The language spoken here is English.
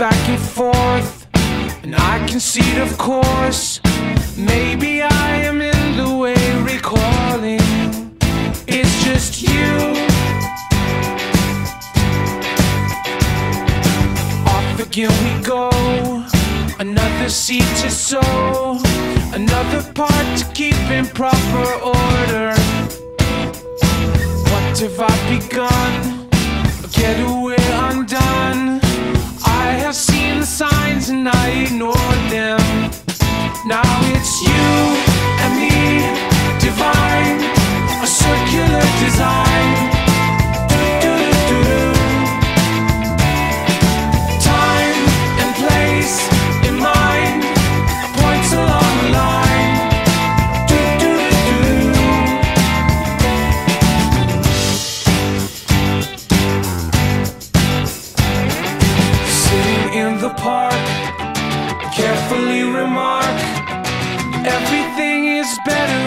back and forth, and I concede, of course. Maybe I am in the way recalling. It's just you. Off again we go. Another seed to sow, another part to keep in proper order. What have I begun? A getaway undone. I have seen the signs and I ignored them. Now it's you and me, divine, a circular design. Time and place in mind, points along the line. Sitting in the park, carefully remark, everything is better